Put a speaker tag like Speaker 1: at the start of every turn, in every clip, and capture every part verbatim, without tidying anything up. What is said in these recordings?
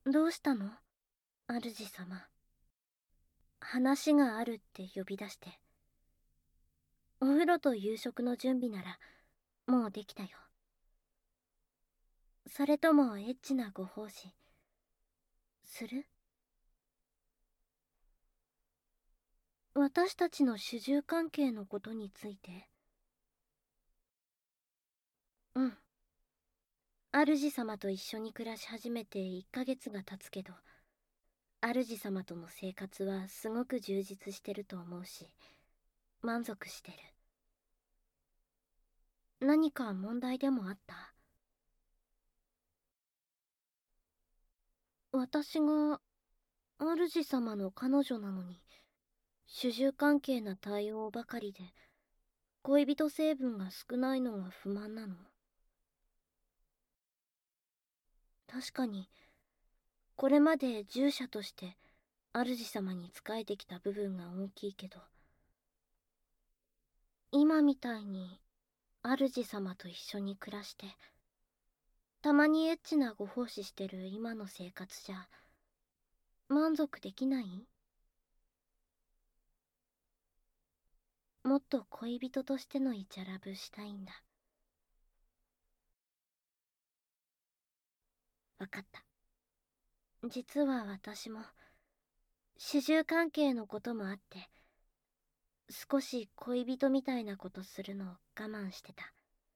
Speaker 1: どうしたの、主様。話があるって呼び出して。お風呂と夕食の準備ならもうできたよ。それともエッチなご奉仕する？私たちの主従関係のことについて。うん。主様と一緒に暮らし始めていっかげつが経つけど、主様との生活はすごく充実してると思うし、満足してる。何か問題でもあった？私が主様の彼女なのに、主従関係な対応ばかりで、恋人成分が少ないのが不満なの？確かに、これまで従者として主様に仕えてきた部分が大きいけど、今みたいに主様と一緒に暮らして、たまにエッチなご奉仕してる今の生活じゃ、満足できない？もっと恋人としてのイチャラブしたいんだ。わかった。実は私も、主従関係のこともあって、少し恋人みたいなことするのを我慢してた。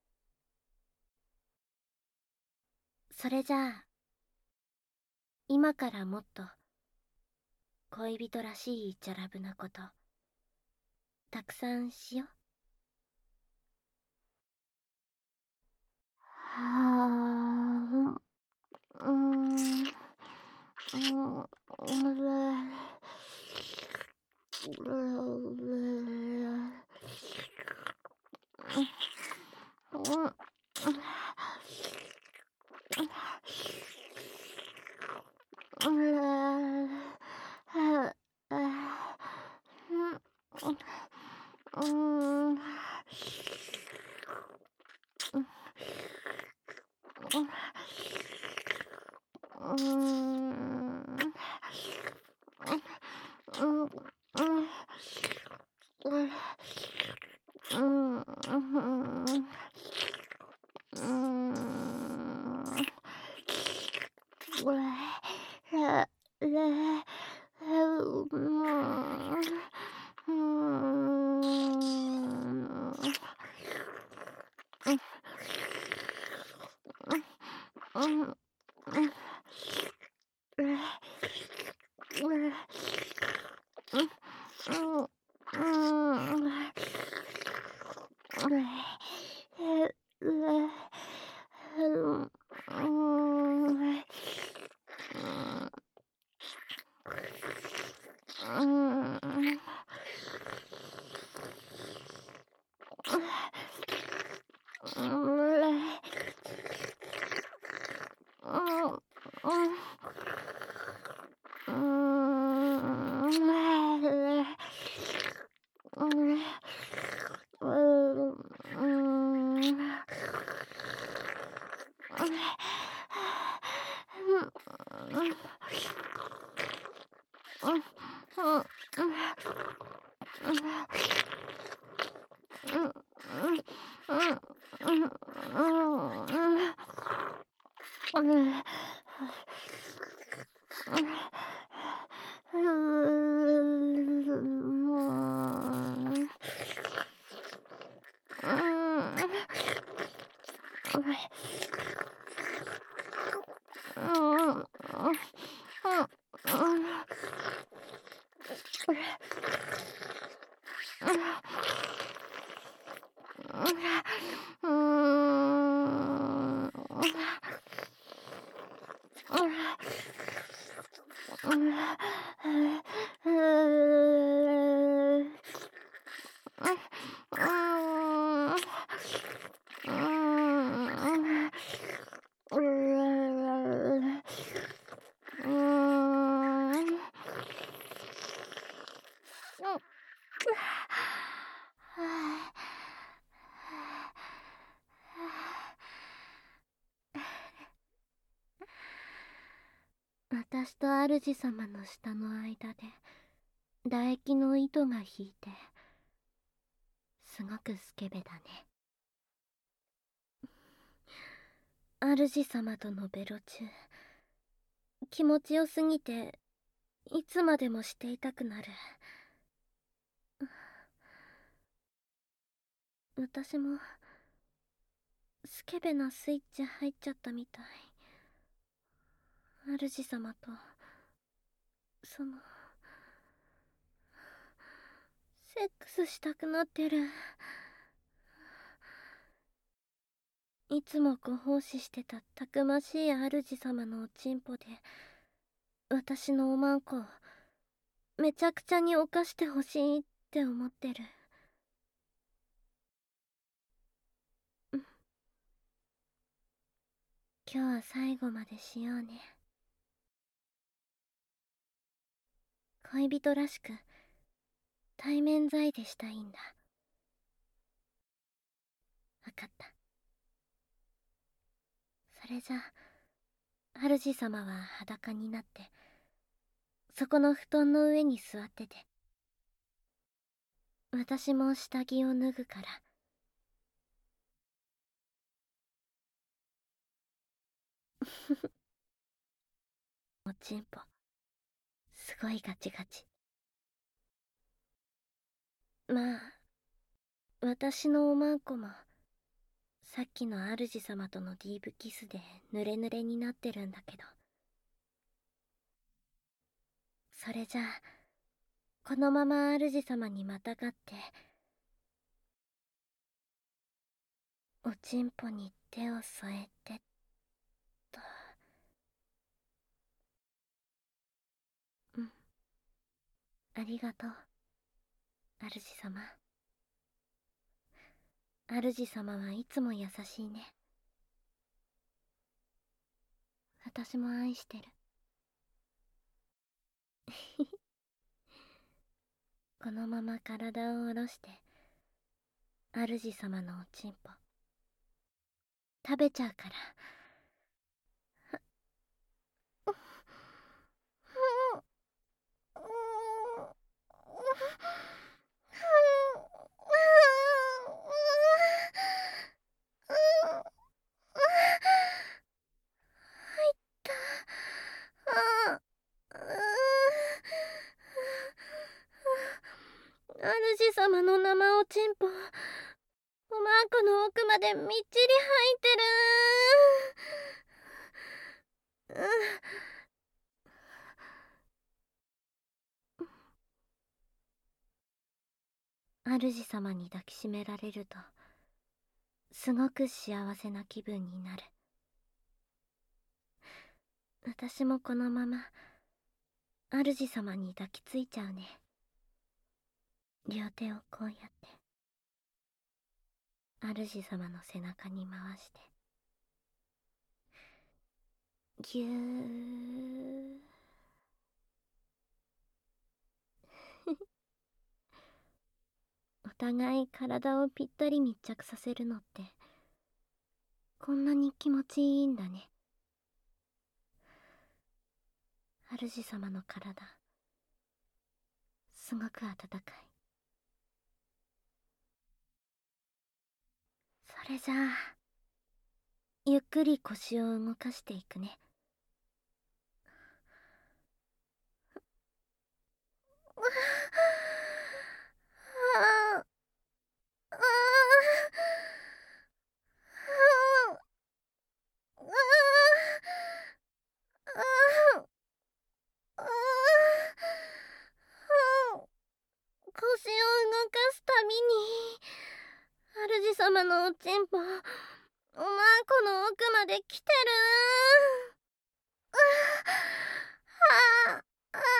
Speaker 1: それじゃあ、今からもっと、恋人らしいイチャラブなこと、たくさんしよ。はあ、うーん、うーん、う私と主様の舌の間で唾液の糸が引いて、すごくスケベだね。主様とのベロ中、気持ちよすぎていつまでもしていたくなる。私もスケベなスイッチ入っちゃったみたい。主様とそのセックスしたくなってる。いつもご奉仕してたたくましい主様のおちんぽで、私のおまんこをめちゃくちゃに犯してほしいって思ってる。今日は最後までしようね。恋人らしく対面罪でしたいんだ。わかった。それじゃあ主様は裸になってそこの布団の上に座ってて、私も下着を脱ぐから。おちんぽすごいガチガチ。まあ私のおまんこもさっきの主様とのディープキスでヌレヌレになってるんだけど、それじゃあこのまま主様にまたがっておちんぽに手を添えてっと。うん、ありがとう主様。主様はいつも優しいね。私も愛してる。このまま体を下ろして主様のおちんぽ食べちゃうから。入った。あ主様の生おちんぽ、おまんこの奥までみっちり入ってる。主様に抱きしめられるとすごく幸せな気分になる。私もこのまま主様に抱きついちゃうね。両手をこうやって主様の背中に回してぎゅーお互い体をぴったり密着させるのってこんなに気持ちいいんだね。主様の体すごく温かい。それじゃあゆっくり腰を動かしていくね。ああ腰を動かすたびに主様のおちんぽおまんこの奥まで来てる。ああああ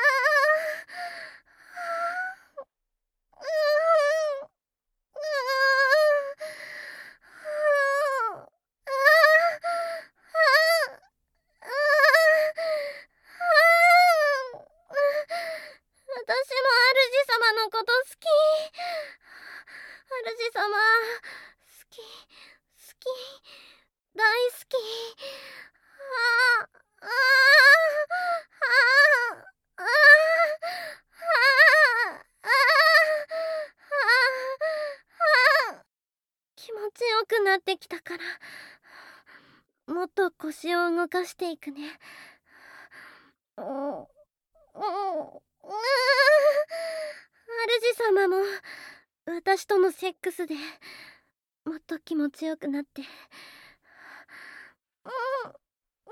Speaker 1: 私も主様のこと好き。主様好き好き大好き。 ってきたから、もっと腰を動かしていくね。うん、うん、主様も私とのセックスでもっと気持ちよくなって、うん、うん、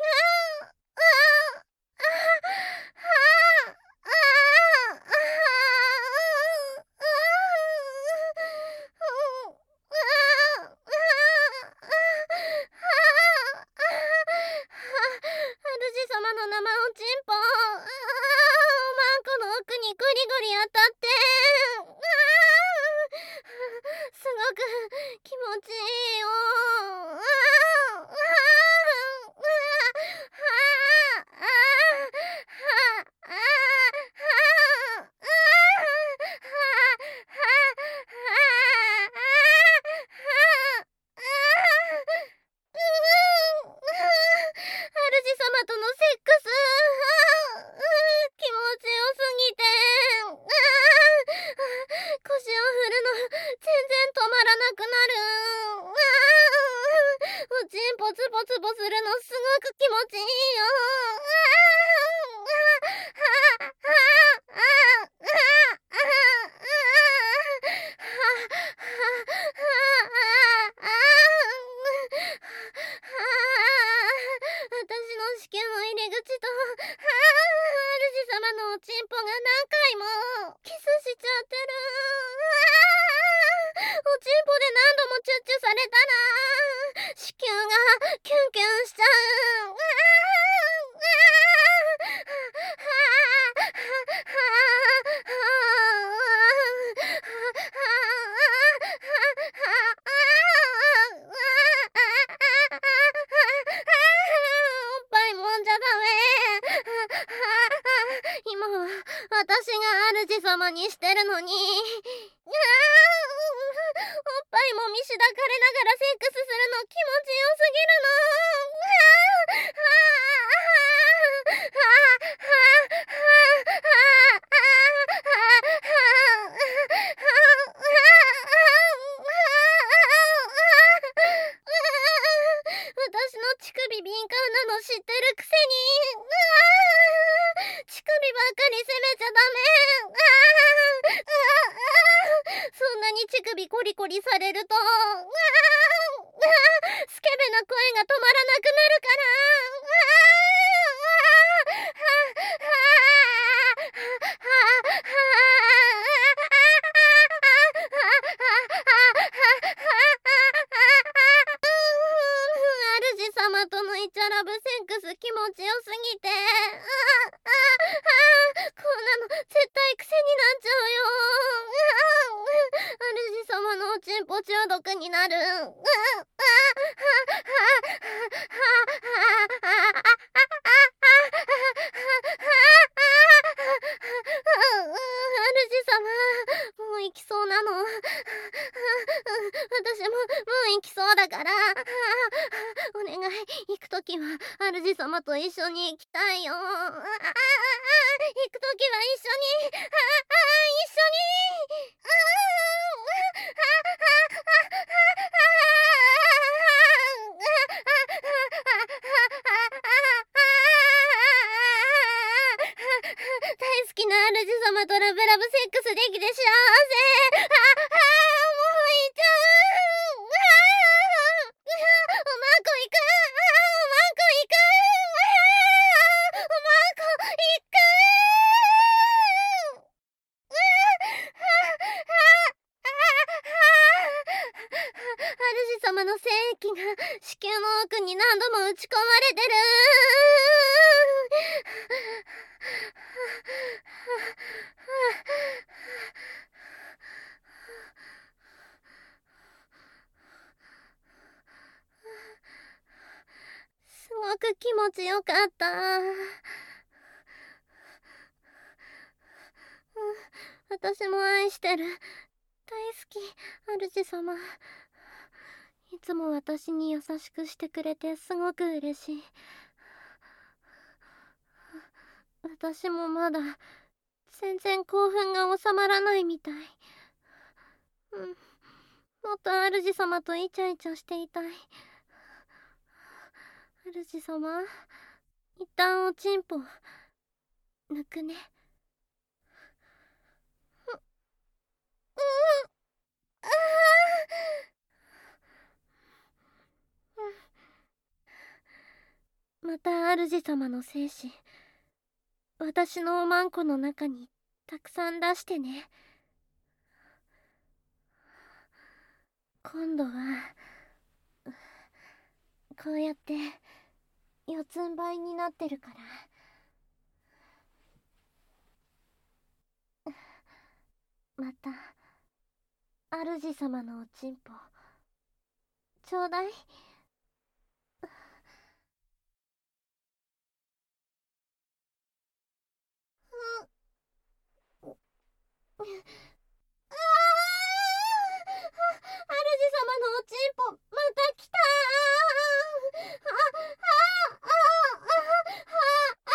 Speaker 1: 主様の生おちんぽ、あーおまんこの奥にゴリゴリ当たって、あーすごく気持ちいいよ。あーあーあーあーあーあーあーあーあ主様とのセックス、気持ちよすぎて、腰を振るの全然止まらなくなる。おちんぽツポツポするのすごく気持ちいいよ。私の子宮の入り口と、主様のおちんぽが何回もキスしちゃってる。おちんぽで何度もチュッチュされたら子宮がキュンキュンしちゃう。おっぱいもんじゃダメ。今は私が主様にしてるのに、おっぱいもみしだかれながらセックスするの気持ちよすぎるの。私の乳首敏感なの知ってるくせに、乳首ばっかり責めちゃダメ。そんなに乳首コリコリされると、スケベな声が止まらなくなるから。主様とのイチャラブセックス気持ちよすぎて、あああこんなの絶対癖になっちゃうよ。主様のおちんぽ中毒になる。主様、もう行きそうなの。私ももう行きそうだから、お願い、行くときは主様と一緒に行きたいよ。行くときは一緒に、一緒に。大好きな主様とラブラブセックスできて幸せ。ああもういっちゃう。おまんこ行く。おまんこ行く。おまんこ行く。主様の精液が子宮の奥に何度も打ち込まれてる。すごく気持ちよかった。私も愛してる。大好き、主様。いつも私に優しくしてくれてすごく嬉しい。私もまだ全然興奮が収まらないみたい。うん。 もっと主様とイチャイチャしていたい。主様、一旦おちんぽ抜くね。う、うん、あー、また主様の精子、私のおまんこの中にたくさん出してね。今度はこうやって四つん這いになってるから。また主様のおちんぽちょうだい。うん、ああ、主様のおちんぽまた来たー。あああああ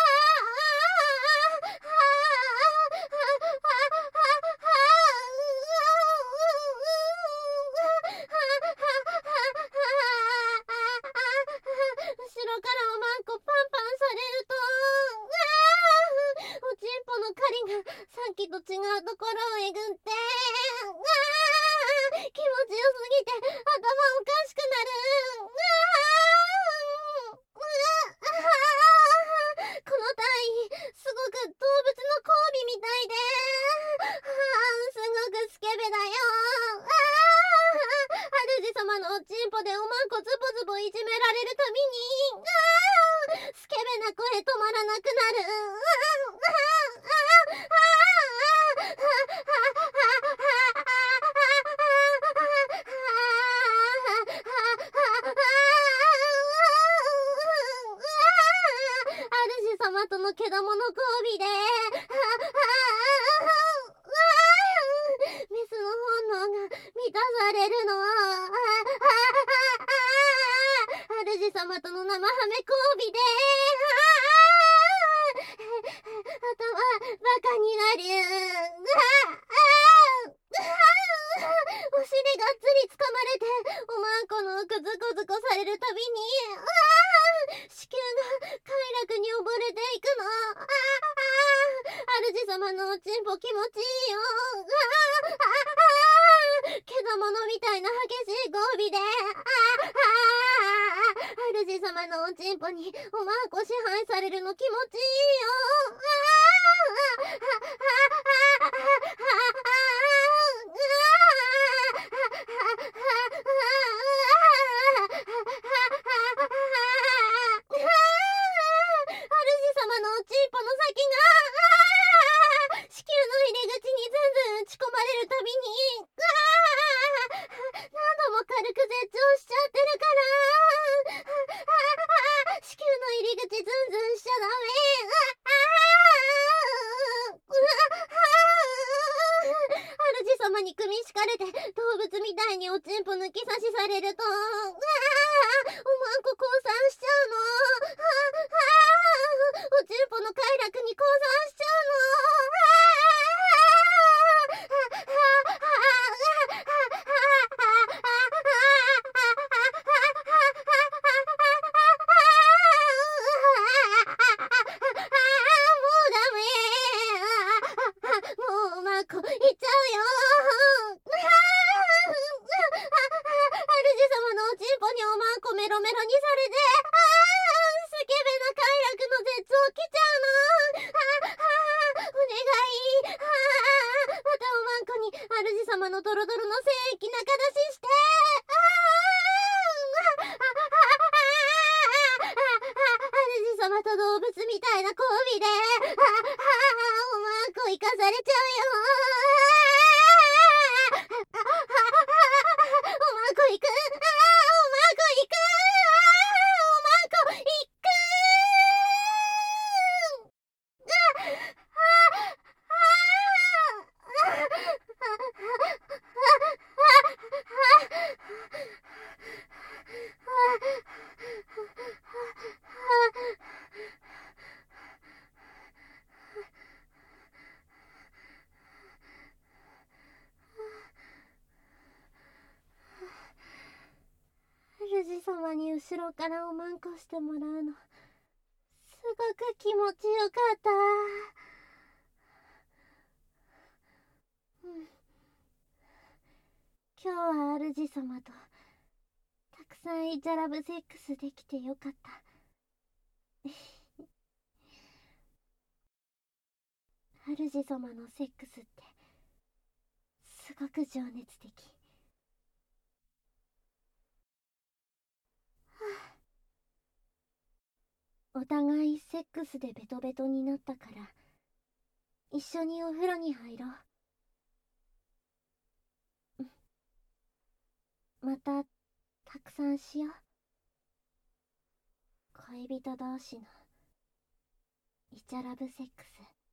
Speaker 1: 後ろからおまんこパンパンされると、おちんぽの狩りがさっきと違うところをえぐって、気持ちよすぎて頭おかしくなる。この体位すごく動物の交尾みたいで、すごくスケベだよ。主様のおちんぽでおまんこズボズボいじめられるたびに、スケベな声止まらなくなる。主様とのけどもの交尾で、メスの本能が満たされるの。主様との生ハメ交尾で、頭バカになる。お尻がっつりつかまれておまんこの奥ズコズコされるたびに、子宮が快楽に溺れていくの。主様のおちんぽ気持ちいいよ。けどものみたいな激しい交尾で、主様のおちんぽにおまんこ支配されるの気持ちいいよ。主様のおちんぽの先が子宮の入り口にずんずん打ち込まれるたびに、何度も軽く絶頂しちゃってるから、子宮の入り口ずんずんしちゃダメ。主様に組み敷かれて動物みたいにおちんぽ抜き差しされると、おまんこ降参しちゃうの。おちんぽの快楽に降参しちゃうの。もうダメ。もうおまんこいっちゃうよ。主様のおちんぽにおまんこメロメロにされて、スケベな快楽の絶頂来ちゃうの。お願い。またおまんこに主様のドロドロの精液中出しして、主様と動物みたいな交尾で、おまんこ生かされちゃうよ。おまんこ行く。おまんこ行く。おまんこ行く。 ろからおまんこしてもらうのすごく気持ちよかった。うん、今日は主様とたくさんイチャラブセックスできてよかった。主様のセックスってすごく情熱的。お互いセックスでベトベトになったから一緒にお風呂に入ろう。またたくさんしよう。恋人同士のイチャラブセックス。